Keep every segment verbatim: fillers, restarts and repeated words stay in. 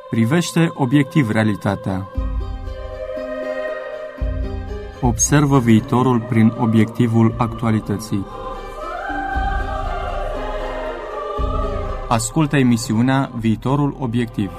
Privește obiectiv realitatea. Observă viitorul prin obiectivul actualității. Ascultă emisiunea Viitorul Obiectiv.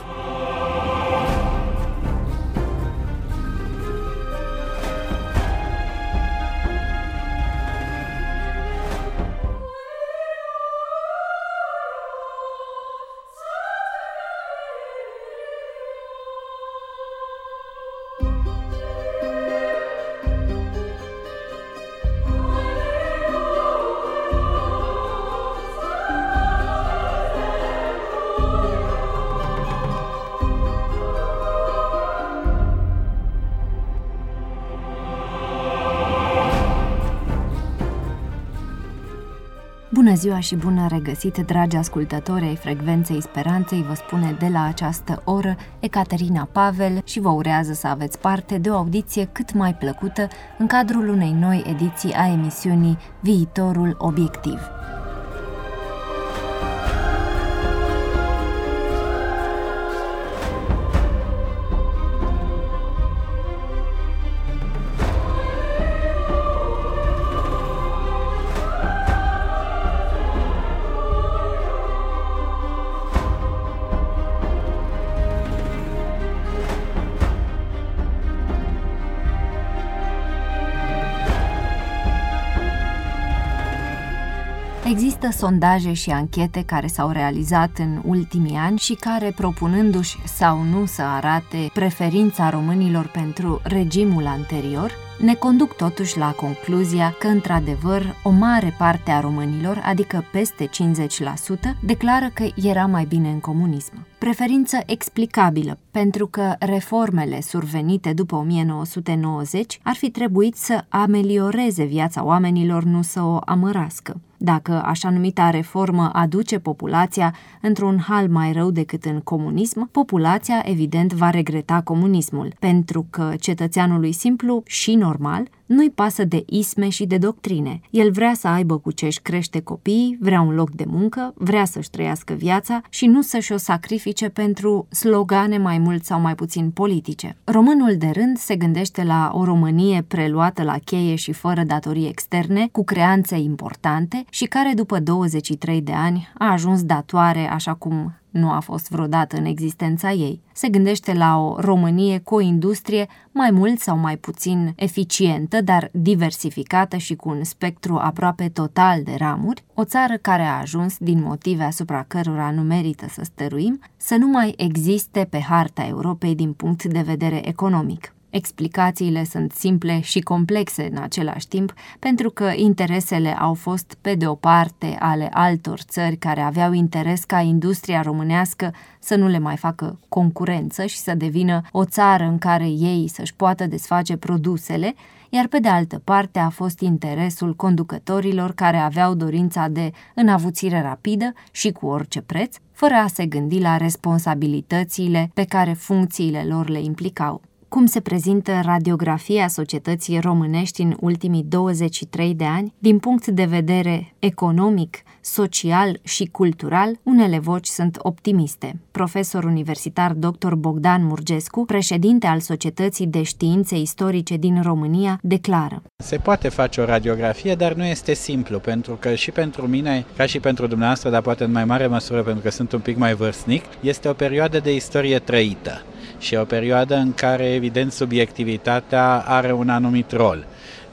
Bună ziua și bună regăsit, dragi ascultători ai Frecvenței Speranței, vă spune de la această oră Ecaterina Pavel și vă urează să aveți parte de o audiție cât mai plăcută în cadrul unei noi ediții a emisiunii Viitorul Obiectiv. Există sondaje și anchete care s-au realizat în ultimii ani și care, propunându-și sau nu să arate preferința românilor pentru regimul anterior, ne conduc totuși la concluzia că, într-adevăr, o mare parte a românilor, adică peste cincizeci la sută, declară că era mai bine în comunism. Preferință explicabilă, pentru că reformele survenite după o mie nouă sute nouăzeci ar fi trebuit să amelioreze viața oamenilor, nu să o amărască. Dacă așa numita reformă aduce populația într-un hal mai rău decât în comunism, populația evident va regreta comunismul, pentru că cetățeanului simplu și normal nu-i pasă de isme și de doctrine. El vrea să aibă cu ce-și crește copiii, vrea un loc de muncă, vrea să-și trăiască viața și nu să-și o sacrifice pentru slogane mai mult sau mai puțin politice. Românul de rând se gândește la o Românie preluată la cheie și fără datorii externe, cu creanțe importante și care după douăzeci și trei de ani a ajuns datoare așa cum nu a fost vreodată în existența ei. Se gândește la o Românie cu o industrie mai mult sau mai puțin eficientă, dar diversificată și cu un spectru aproape total de ramuri, o țară care a ajuns, din motive asupra cărora nu merită să stăruim, să nu mai existe pe harta Europei din punct de vedere economic. Explicațiile sunt simple și complexe în același timp, pentru că interesele au fost pe de o parte ale altor țări care aveau interes ca industria românească să nu le mai facă concurență și să devină o țară în care ei să-și poată desface produsele, iar pe de altă parte a fost interesul conducătorilor care aveau dorința de înavuțire rapidă și cu orice preț, fără a se gândi la responsabilitățile pe care funcțiile lor le implicau. Cum se prezintă radiografia societății românești în ultimii douăzeci și trei de ani, din punct de vedere economic, social și cultural, unele voci sunt optimiste. Profesor universitar doctor Bogdan Murgescu, președinte al Societății de Științe Istorice din România, declară: Se poate face o radiografie, dar nu este simplu, pentru că și pentru mine, ca și pentru dumneavoastră, dar poate în mai mare măsură pentru că sunt un pic mai vârstnic, este o perioadă de istorie trăită. Și o perioadă în care, evident, subiectivitatea are un anumit rol.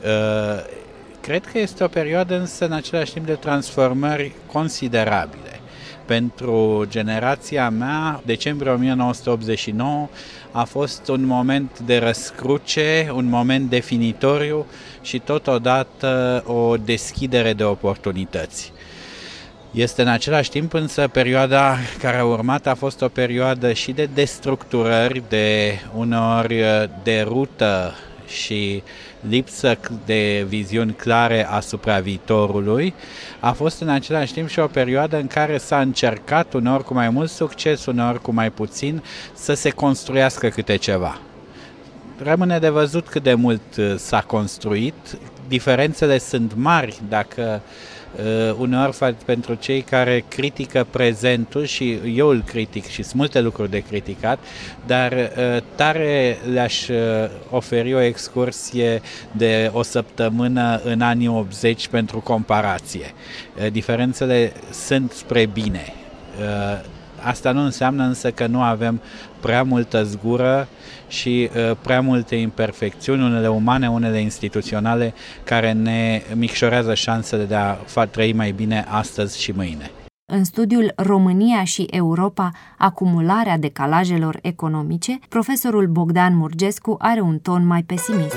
Cred că este o perioadă însă, în același timp, de transformări considerabile. Pentru generația mea, decembrie o mie nouă sute optzeci și nouă a fost un moment de răscruce, un moment definitoriu și totodată o deschidere de oportunități. Este în același timp însă perioada care a urmat a fost o perioadă și de destructurări, de uneori derută și lipsă de viziuni clare asupra viitorului. A fost în același timp și o perioadă în care s-a încercat, uneori cu mai mult succes, uneori cu mai puțin, să se construiască câte ceva. Rămâne de văzut cât de mult s-a construit, diferențele sunt mari dacă uh, uneori pentru cei care critică prezentul, și eu îl critic și sunt multe lucruri de criticat, dar uh, tare le-aș uh, oferi o excursie de o săptămână în anii optzeci pentru comparație. Uh, diferențele sunt spre bine. Uh, Asta nu înseamnă însă că nu avem prea multă zgură și uh, prea multe imperfecțiuni, unele umane, unele instituționale, care ne micșorează șansele de a trăi mai bine astăzi și mâine. În studiul România și Europa, acumularea decalajelor economice, profesorul Bogdan Murgescu are un ton mai pesimist.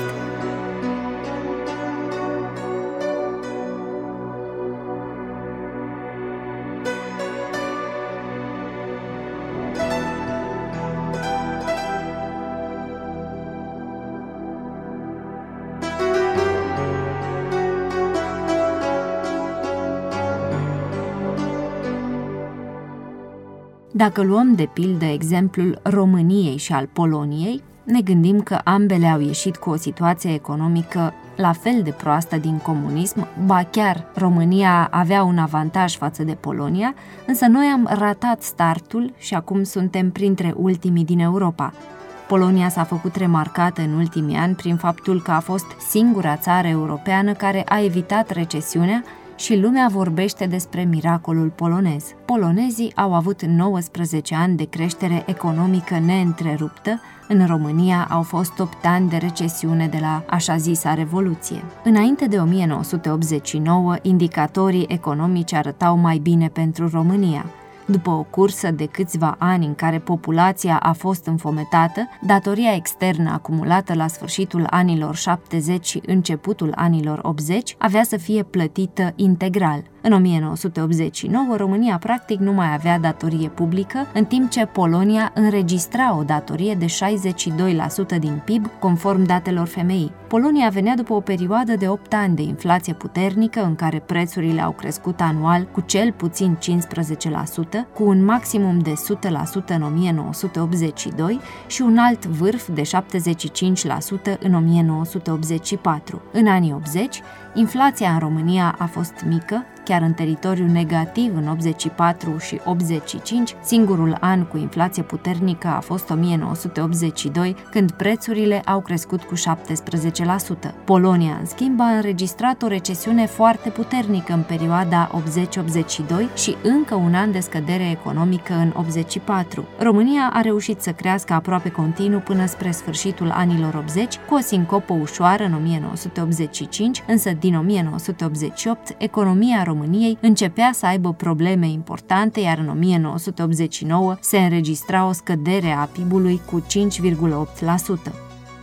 Dacă luăm de pildă exemplul României și al Poloniei, ne gândim că ambele au ieșit cu o situație economică la fel de proastă din comunism, ba chiar România avea un avantaj față de Polonia, însă noi am ratat startul și acum suntem printre ultimii din Europa. Polonia s-a făcut remarcată în ultimii ani prin faptul că a fost singura țară europeană care a evitat recesiunea și lumea vorbește despre miracolul polonez. Polonezii au avut nouăsprezece ani de creștere economică neîntreruptă, în România au fost opt ani de recesiune de la așa zisa Revoluție. Înainte de o mie nouă sute optzeci și nouă, indicatorii economici arătau mai bine pentru România. După o cursă de câțiva ani în care populația a fost înfometată, datoria externă acumulată la sfârșitul anilor șaptezeci și începutul anilor optzeci avea să fie plătită integral. În o mie nouă sute optzeci și nouă, România practic nu mai avea datorie publică, în timp ce Polonia înregistra o datorie de șaizeci și doi la sută din P I B, conform datelor F M I. Polonia venea după o perioadă de opt ani de inflație puternică, în care prețurile au crescut anual cu cel puțin cincisprezece la sută, cu un maximum de o sută la sută în o mie nouă sute optzeci și doi și un alt vârf de șaptezeci și cinci la sută în o mie nouă sute optzeci și patru. În anii optzeci, inflația în România a fost mică, chiar în teritoriu negativ în optzeci și patru și optzeci și cinci, singurul an cu inflație puternică a fost o mie nouă sute optzeci și doi, când prețurile au crescut cu șaptesprezece la sută. Polonia, în schimb, a înregistrat o recesiune foarte puternică în perioada optzeci optzeci și doi și încă un an de scădere economică în optzeci și patru. România a reușit să crească aproape continuu până spre sfârșitul anilor optzeci, cu o sincopă ușoară în o mie nouă sute optzeci și cinci, însă din o mie nouă sute optzeci și opt economia României începea să aibă probleme importante, iar în o mie nouă sute optzeci și nouă se înregistra o scădere a P I B-ului cu cinci virgulă opt la sută.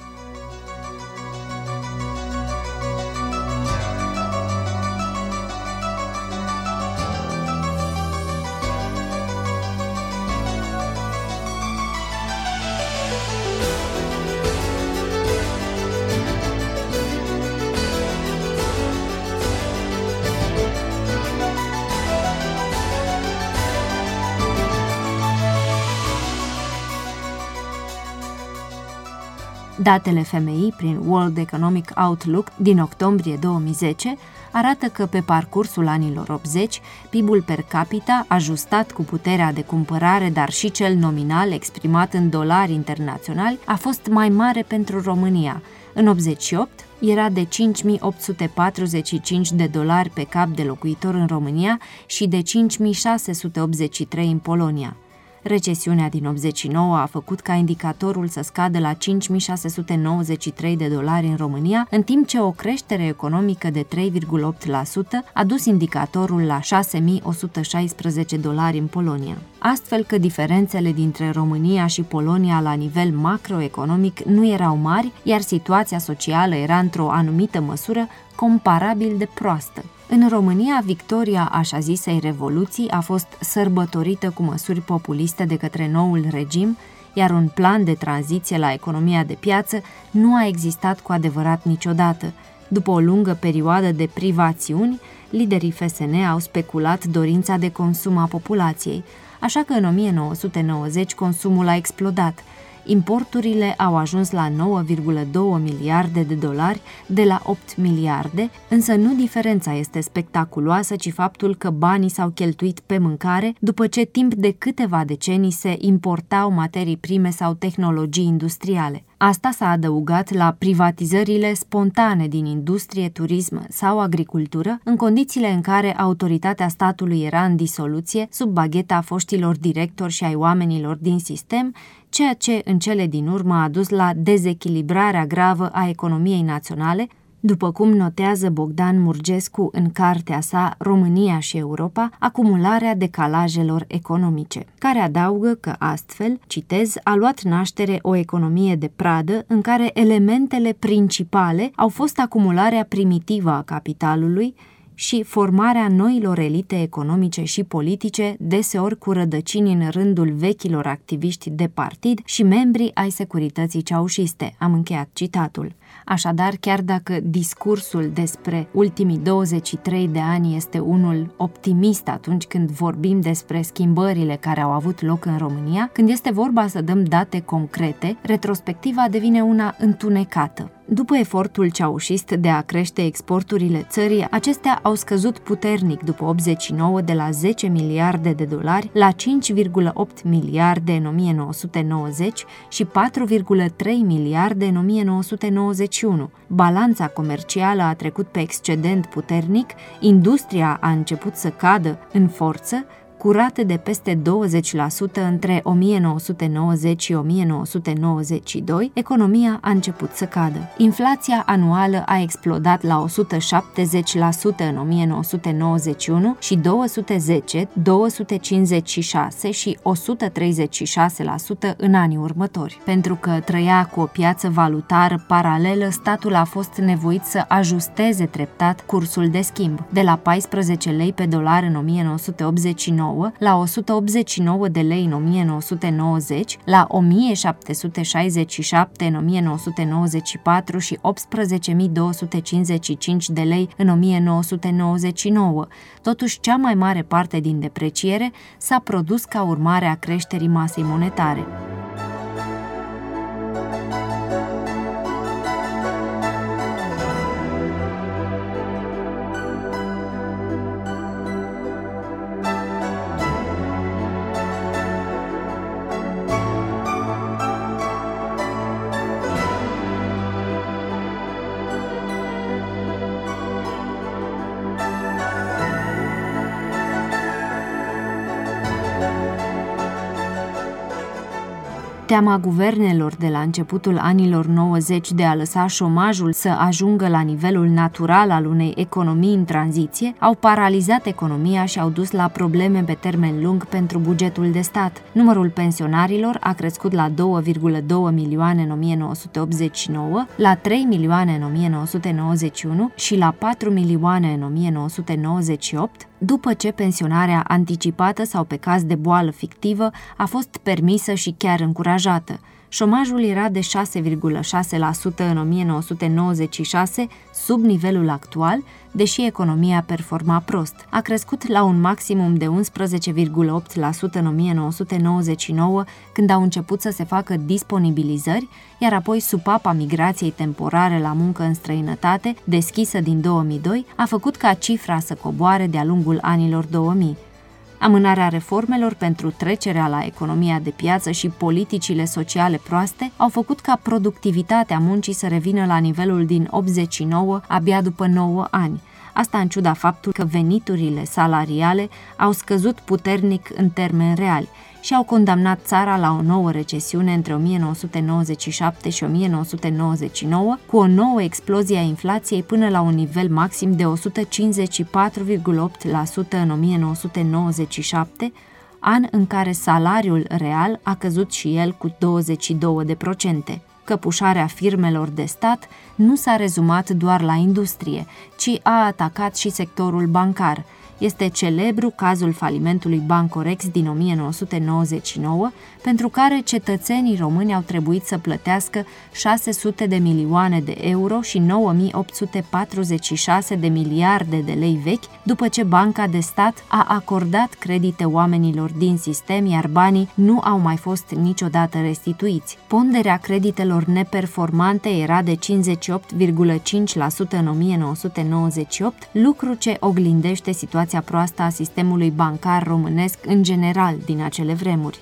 Datele F M I prin World Economic Outlook din octombrie două mii zece arată că pe parcursul anilor optzeci, P I B-ul per capita, ajustat cu puterea de cumpărare, dar și cel nominal exprimat în dolari internaționali, a fost mai mare pentru România. În optzeci și opt era de cinci mii opt sute patruzeci și cinci de dolari pe cap de locuitor în România și de cinci mii șase sute optzeci și trei în Polonia. Recesiunea din optzeci și nouă a făcut ca indicatorul să scadă la cinci mii șase sute nouăzeci și trei de dolari în România, în timp ce o creștere economică de trei virgulă opt la sută a dus indicatorul la șase mii o sută șaisprezece dolari în Polonia. Astfel că diferențele dintre România și Polonia la nivel macroeconomic nu erau mari, iar situația socială era într-o anumită măsură comparabil de proastă. În România, victoria așa zisei revoluții a fost sărbătorită cu măsuri populiste de către noul regim, iar un plan de tranziție la economia de piață nu a existat cu adevărat niciodată. După o lungă perioadă de privațiuni, liderii F S N au speculat dorința de consum a populației, așa că în o mie nouă sute nouăzeci consumul a explodat. Importurile au ajuns la nouă virgulă doi miliarde de dolari de la opt miliarde, însă nu diferența este spectaculoasă, ci faptul că banii s-au cheltuit pe mâncare după ce timp de câteva decenii se importau materii prime sau tehnologii industriale. Asta s-a adăugat la privatizările spontane din industrie, turism sau agricultură, în condițiile în care autoritatea statului era în disoluție sub bagheta foștilor directori și ai oamenilor din sistem, ceea ce în cele din urmă a dus la dezechilibrarea gravă a economiei naționale, după cum notează Bogdan Murgescu în cartea sa România și Europa, acumularea decalajelor economice, care adaugă că astfel, citez, a luat naștere o economie de pradă în care elementele principale au fost acumularea primitivă a capitalului și formarea noilor elite economice și politice, deseori cu rădăcini în rândul vechilor activiști de partid și membri ai securității ceaușiste. Am încheiat citatul. Așadar, chiar dacă discursul despre ultimii douăzeci și trei de ani este unul optimist atunci când vorbim despre schimbările care au avut loc în România, când este vorba să dăm date concrete, retrospectiva devine una întunecată. După efortul ceaușist de a crește exporturile țării, acestea au scăzut puternic după optzeci și nouă de la zece miliarde de dolari la cinci virgulă opt miliarde în o mie nouă sute nouăzeci și patru virgulă trei miliarde în o mie nouă sute nouăzeci și unu. Balanța comercială a trecut pe excedent puternic, industria a început să cadă în forță, cu rate de peste douăzeci la sută între o mie nouă sute nouăzeci și o mie nouă sute nouăzeci și doi, economia a început să cadă. Inflația anuală a explodat la o sută șaptezeci la sută în o mie nouă sute nouăzeci și unu și două sute zece, două sute cincizeci și șase și o sută treizeci și șase la sută în anii următori. Pentru că trăia cu o piață valutară paralelă, statul a fost nevoit să ajusteze treptat cursul de schimb, de la paisprezece lei pe dolar în o mie nouă sute optzeci și nouă la o sută optzeci și nouă de lei în o mie nouă sute nouăzeci, la o mie șapte sute șaizeci și șapte în o mie nouă sute nouăzeci și patru și optsprezece mii două sute cincizeci și cinci de lei în o mie nouă sute nouăzeci și nouă. Totuși, cea mai mare parte din depreciere s-a produs ca urmare a creșterii masei monetare. Teama guvernelor de la începutul anilor nouăzeci de a lăsa șomajul să ajungă la nivelul natural al unei economii în tranziție au paralizat economia și au dus la probleme pe termen lung pentru bugetul de stat. Numărul pensionarilor a crescut la doi virgulă doi milioane în o mie nouă sute optzeci și nouă, la trei milioane în o mie nouă sute nouăzeci și unu și la patru milioane în o mie nouă sute nouăzeci și opt, după ce pensionarea anticipată sau pe caz de boală fictivă a fost permisă și chiar încurajată. Șomajul era de șase virgulă șase la sută în o mie nouă sute nouăzeci și șase, sub nivelul actual, deși economia performa prost. A crescut la un maximum de unsprezece virgulă opt la sută în o mie nouă sute nouăzeci și nouă, când au început să se facă disponibilizări, iar apoi supapa migrației temporare la muncă în străinătate, deschisă din două mii doi, a făcut ca cifra să coboare de-a lungul anilor două mii. Amânarea reformelor pentru trecerea la economia de piață și politicile sociale proaste au făcut ca productivitatea muncii să revină la nivelul din optzeci și nouă abia după nouă ani. Asta în ciuda faptului că veniturile salariale au scăzut puternic în termeni reali și au condamnat țara la o nouă recesiune între o mie nouă sute nouăzeci și șapte și o mie nouă sute nouăzeci și nouă, cu o nouă explozie a inflației până la un nivel maxim de o sută cincizeci și patru virgulă opt la sută în o mie nouă sute nouăzeci și șapte, an în care salariul real a căzut și el cu douăzeci și două la sută. Căpușarea firmelor de stat nu s-a rezumat doar la industrie, ci a atacat și sectorul bancar, Este celebru cazul falimentului Bancorex din o mie nouă sute nouăzeci și nouă, pentru care cetățenii români au trebuit să plătească șase sute de milioane de euro și nouă mii opt sute patruzeci și șase de miliarde de lei vechi, după ce Banca de Stat a acordat credite oamenilor din sistem, iar banii nu au mai fost niciodată restituiți. Ponderea creditelor neperformante era de cincizeci și opt virgulă cinci la sută în o mie nouă sute nouăzeci și opt, lucru ce oglindește situația proastă a sistemului bancar românesc în general din acele vremuri.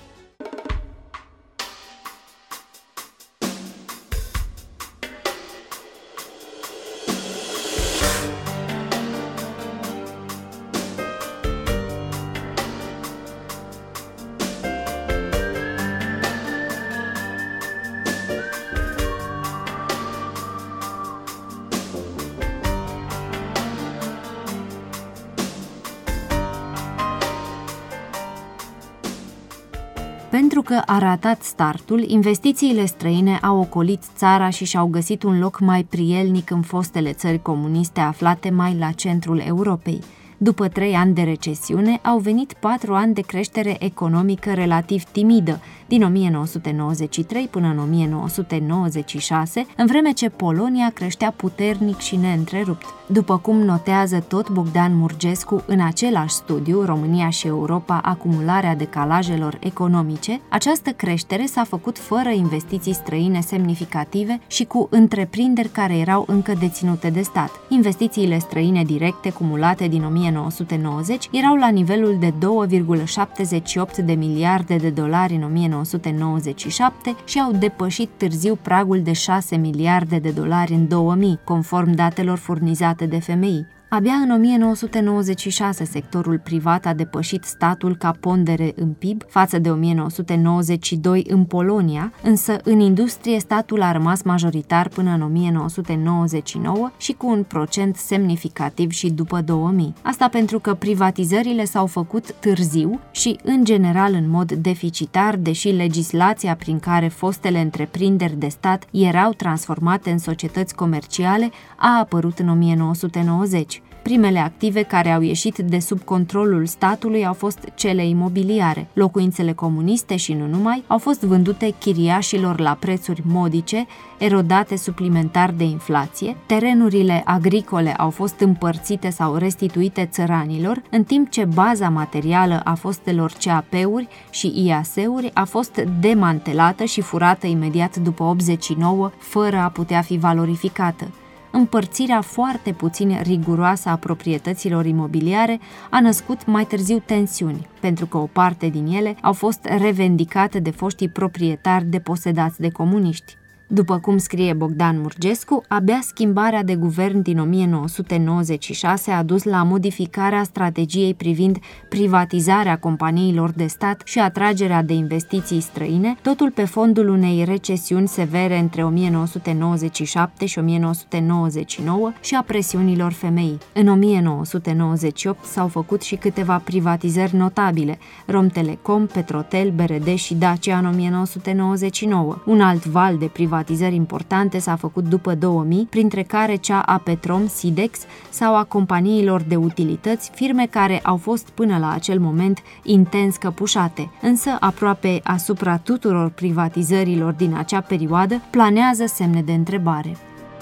Pentru că a ratat startul, investițiile străine au ocolit țara și și-au găsit un loc mai prielnic în fostele țări comuniste aflate mai la centrul Europei. După trei ani de recesiune, au venit patru ani de creștere economică relativ timidă, din o mie nouă sute nouăzeci și trei până în o mie nouă sute nouăzeci și șase, în vreme ce Polonia creștea puternic și neîntrerupt. După cum notează tot Bogdan Murgescu în același studiu, România și Europa, acumularea decalajelor economice, această creștere s-a făcut fără investiții străine semnificative și cu întreprinderi care erau încă deținute de stat. Investițiile străine directe cumulate din o mie nouă sute nouăzeci erau la nivelul de doi virgulă șaptezeci și opt de miliarde de dolari în o mie nouă sute nouăzeci și șapte și au depășit târziu pragul de șase miliarde de dolari în două mii, conform datelor furnizate de F M I. Abia în o mie nouă sute nouăzeci și șase sectorul privat a depășit statul ca pondere în P I B față de o mie nouă sute nouăzeci și doi în Polonia, însă în industrie statul a rămas majoritar până în o mie nouă sute nouăzeci și nouă și cu un procent semnificativ și după două mii. Asta pentru că privatizările s-au făcut târziu și în general în mod deficitar, deși legislația prin care fostele întreprinderi de stat erau transformate în societăți comerciale a apărut în o mie nouă sute nouăzeci. Primele active care au ieșit de sub controlul statului au fost cele imobiliare. Locuințele comuniste și nu numai au fost vândute chiriașilor la prețuri modice, erodate suplimentar de inflație, terenurile agricole au fost împărțite sau restituite țăranilor, în timp ce baza materială a fostelor C A P-uri și I A S-uri a fost demantelată și furată imediat după optzeci și nouă, fără a putea fi valorificată. Împărțirea foarte puțin riguroasă a proprietăților imobiliare a născut mai târziu tensiuni, pentru că o parte din ele au fost revendicate de foștii proprietari deposedați de comuniști. După cum scrie Bogdan Murgescu, abia schimbarea de guvern din o mie nouă sute nouăzeci și șase a dus la modificarea strategiei privind privatizarea companiilor de stat și atragerea de investiții străine, totul pe fondul unei recesiuni severe între o mie nouă sute nouăzeci și șapte și o mie nouă sute nouăzeci și nouă și a presiunilor F M I. În o mie nouă sute nouăzeci și opt s-au făcut și câteva privatizări notabile: Romtelecom, Petrotel, B R D și Dacia în o mie nouă sute nouăzeci și nouă. Un alt val de privatizări privatizări importante s-a făcut după două mii, printre care cea a Petrom, Sidex sau a companiilor de utilități, firme care au fost până la acel moment intens căpușate. Însă, aproape asupra tuturor privatizărilor din acea perioadă, planează semne de întrebare.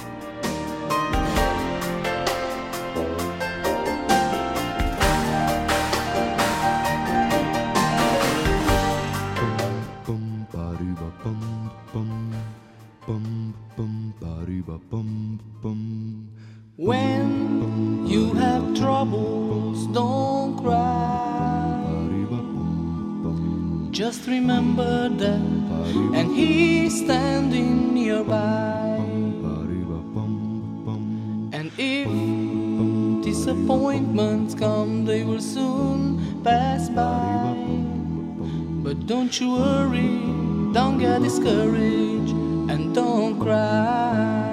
When you have troubles, don't cry. Just remember that, and He's standing nearby. And if disappointments come, they will soon pass by. But don't you worry, don't get discouraged, and don't cry.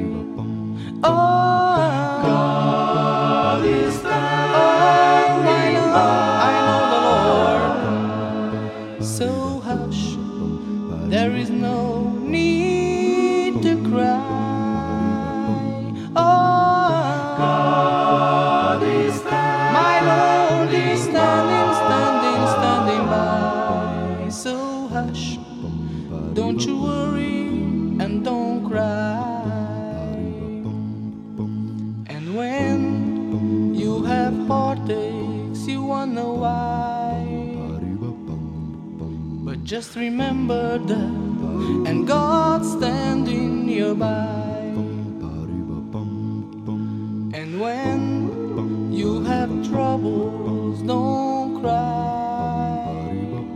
Oh, God is there. Oh, I know, I know the Lord. So hush, there is no need to cry. Oh, God is there. My Lord. overtakes, you wonder why. But just remember that, and God standing nearby. And when you have troubles, don't cry.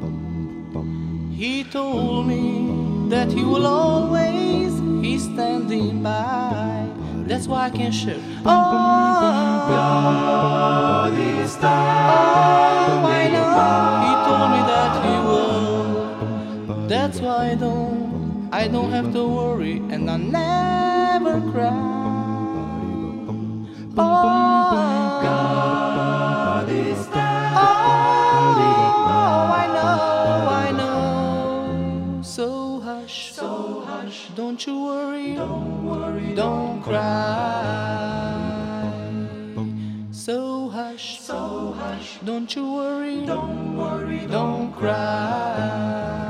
He told me that he will always, he's standing by. That's why I can share. Oh, God is standing. Oh, I know. He told me that he will. That's why I don't, I don't have to worry, and I never cry. Oh, God is standing. Oh, I know, I know. So hush, so hush. Don't you worry, don't worry, don't cry. So hush, so hush. Don't you worry, don't worry, don't cry.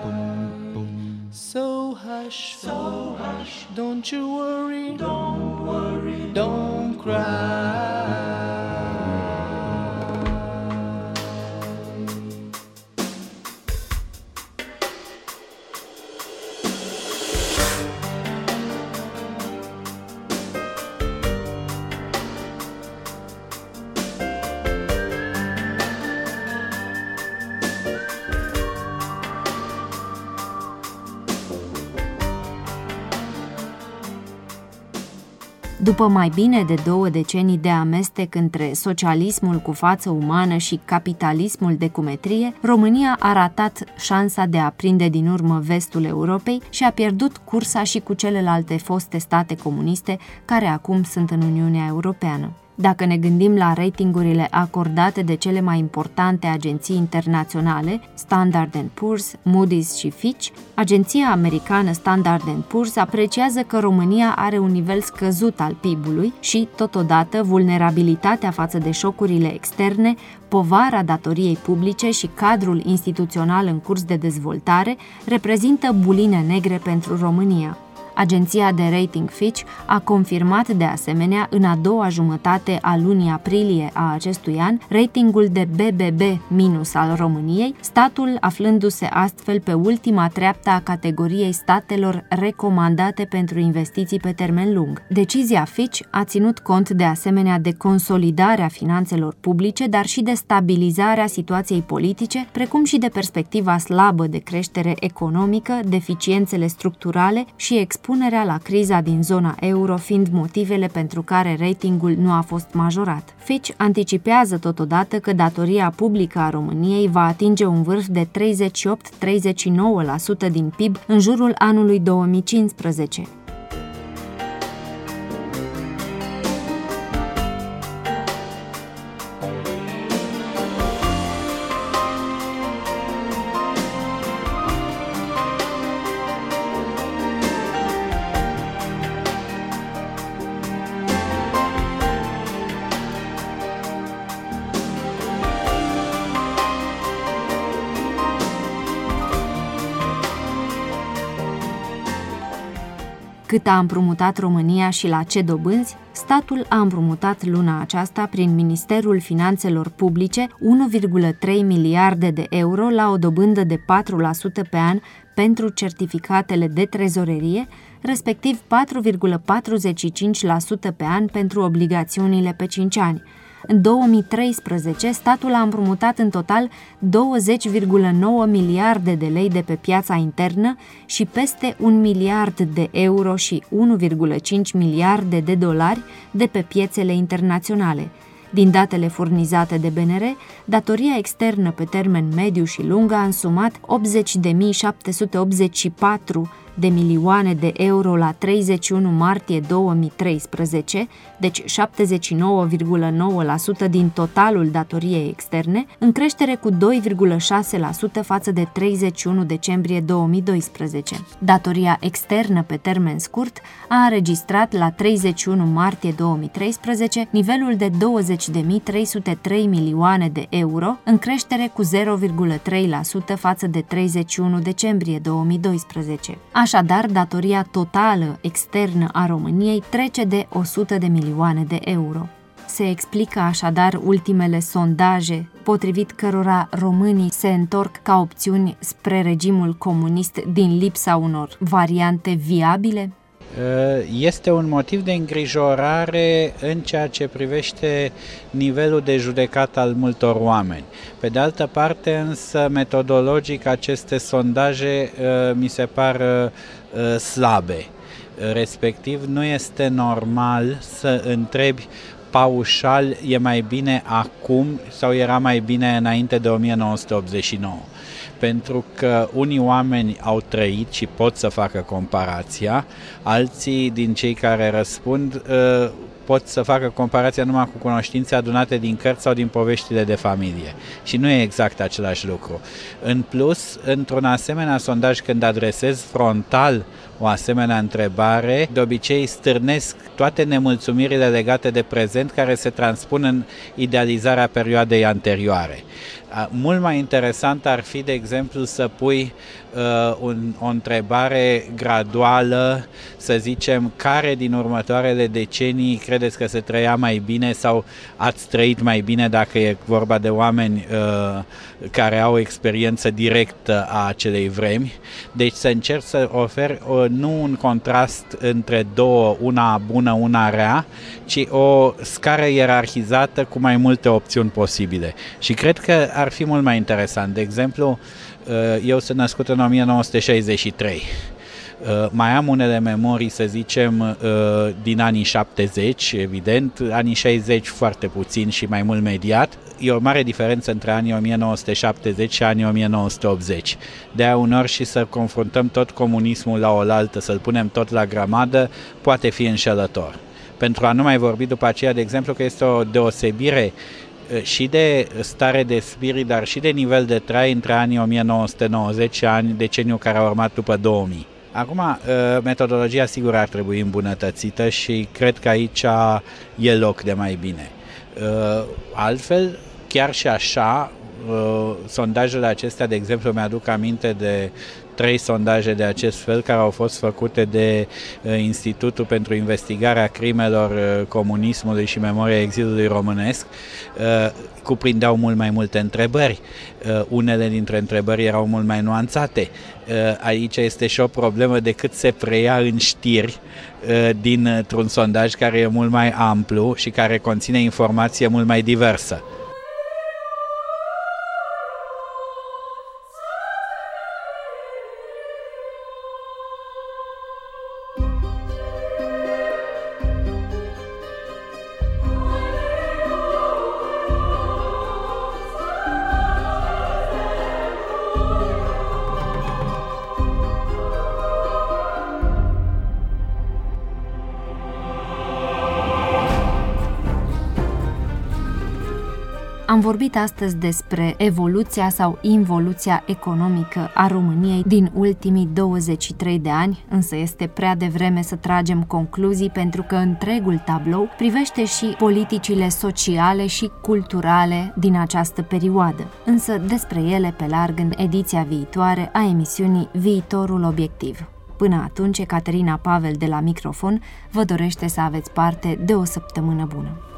So hush, so hush. Don't you worry, don't worry, don't cry. După mai bine de două decenii de amestec între socialismul cu față umană și capitalismul de cumetrie, România a ratat șansa de a prinde din urmă vestul Europei și a pierdut cursa și cu celelalte foste state comuniste care acum sunt în Uniunea Europeană. Dacă ne gândim la ratingurile acordate de cele mai importante agenții internaționale, Standard and Poor's, Moody's și Fitch, agenția americană Standard and Poor's apreciază că România are un nivel scăzut al P I B-ului și, totodată, vulnerabilitatea față de șocurile externe, povara datoriei publice și cadrul instituțional în curs de dezvoltare reprezintă buline negre pentru România. Agenția de rating Fitch a confirmat de asemenea în a doua jumătate a lunii aprilie a acestui an ratingul de B B B minus al României, statul aflându-se astfel pe ultima treaptă a categoriei statelor recomandate pentru investiții pe termen lung. Decizia Fitch a ținut cont de asemenea de consolidarea finanțelor publice, dar și de stabilizarea situației politice, precum și de perspectiva slabă de creștere economică, deficiențele structurale și expunerea la criza din zona euro fiind motivele pentru care ratingul nu a fost majorat. Fitch anticipează totodată că datoria publică a României va atinge un vârf de treizeci și opt - treizeci și nouă la sută din P I B în jurul anului două mii cincisprezece. Cât a împrumutat România și la ce dobânzi, statul a împrumutat luna aceasta prin Ministerul Finanțelor Publice unu virgulă trei miliarde de euro la o dobândă de patru la sută pe an pentru certificatele de trezorerie, respectiv patru virgulă patruzeci și cinci la sută pe an pentru obligațiunile pe cinci ani. În două mii treisprezece, statul a împrumutat în total douăzeci virgulă nouă miliarde de lei de pe piața internă și peste un miliard de euro și unu virgulă cinci miliarde de dolari de pe piețele internaționale. Din datele furnizate de B N R, datoria externă pe termen mediu și lung a însumat optzeci de mii șapte sute optzeci și patru de milioane de euro la treizeci și unu martie două mii treisprezece, deci șaptezeci și nouă virgulă nouă la sută din totalul datoriei externe, în creștere cu doi virgulă șase la sută față de treizeci și unu decembrie două mii doisprezece. Datoria externă pe termen scurt a înregistrat la treizeci și unu martie două mii treisprezece nivelul de douăzeci de mii trei sute trei milioane de euro, în creștere cu zero virgulă trei la sută față de treizeci și unu decembrie două mii doisprezece. Așadar, datoria totală externă a României trece de o sută de milioane de euro. Se explică așadar ultimele sondaje, potrivit cărora românii se întorc ca opțiuni spre regimul comunist din lipsa unor variante viabile? Este un motiv de îngrijorare în ceea ce privește nivelul de judecată al multor oameni. Pe de altă parte, însă, metodologic, aceste sondaje mi se par slabe. Respectiv, nu este normal să întrebi paușal, e mai bine acum sau era mai bine înainte de o mie nouă sute optzeci și nouă. Pentru că unii oameni au trăit și pot să facă comparația, alții din cei care răspund pot să facă comparația numai cu cunoștințe adunate din cărți sau din poveștile de familie. Și nu e exact același lucru. În plus, într-un asemenea sondaj, când adresez frontal o asemenea întrebare, de obicei stârnesc toate nemulțumirile legate de prezent care se transpun în idealizarea perioadei anterioare. Mult mai interesant ar fi, de exemplu, să pui uh, un, o întrebare graduală, să zicem, care din următoarele decenii credeți că se trăia mai bine sau ați trăit mai bine, dacă e vorba de oameni uh, care au experiență directă a acelei vremi. Deci să încerc să ofer uh, nu un contrast între două, una bună, una rea, ci o scară ierarhizată cu mai multe opțiuni posibile. Și cred că ar fi mult mai interesant. De exemplu, eu sunt născut în o mie nouă sute șaizeci și trei. Mai am unele memorii, să zicem, din anii șaptezeci, evident, anii șaizeci foarte puțin și mai mult mediat. E o mare diferență între anii o mie nouă sute șaptezeci și anii o mie nouă sute optzeci. De-aia unor și să confruntăm tot comunismul la oaltă, să-l punem tot la grămadă, poate fi înșelător. Pentru a nu mai vorbi după aceea, de exemplu, că este o deosebire și de stare de spirit, dar și de nivel de trai între anii o mie nouă sute nouăzeci și ani, deceniul care a urmat după două mii. Acum, metodologia sigur ar trebui îmbunătățită și cred că aici e loc de mai bine. Altfel, chiar și așa, sondajele acestea, de exemplu, mi-aduc aminte de trei sondaje de acest fel care au fost făcute de Institutul pentru Investigarea Crimelor Comunismului și Memoria Exilului Românesc, cuprindeau mult mai multe întrebări. Unele dintre întrebări erau mult mai nuanțate. Aici este și o problemă de cât se preia în știri dintr-un sondaj care e mult mai amplu și care conține informație mult mai diversă. Am vorbit astăzi despre evoluția sau involuția economică a României din ultimii douăzeci și trei de ani, însă este prea devreme să tragem concluzii pentru că întregul tablou privește și politicile sociale și culturale din această perioadă. Însă despre ele pe larg în ediția viitoare a emisiunii Viitorul Obiectiv. Până atunci, Caterina Pavel de la microfon vă dorește să aveți parte de o săptămână bună.